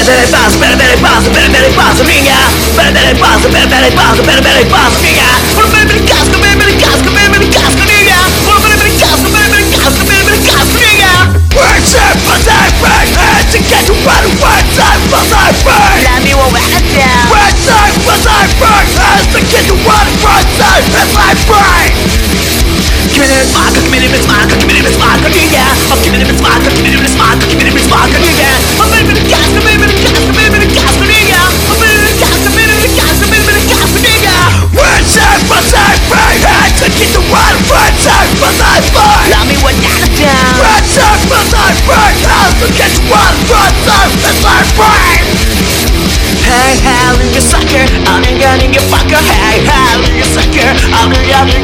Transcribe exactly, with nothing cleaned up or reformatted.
Perdere paso, perdere paso, perdere paso, niña. Perdere paso, perdere paso, perdere paso, niña. Volverme el casco, verme el casco, verme el casco, niña. Volverme el casco, verme el casco, verme el casco, niña. Words are pacific, and to get you out of words are pacific. Let me walk back down. Words are pacific, and to get you out of words are pacific. Give me this vodka, give me this vodka, give me this vodka, niña. Oh, give me this vodka, give me this vodka, give me this vodka, niña. Oh, baby, the casco, baby, the casco, baby, the casco, niña. Oh, baby, the casco, baby, the casco, baby, the casco, niña. Words are pacific, and to get you out of words are pacific. Let me walk back down. Words are pacific, and to get you out of words are pacific. Hey, hey, you sucker, I'm gonna you fucker. Hey, hey, you sucker, I'm gonna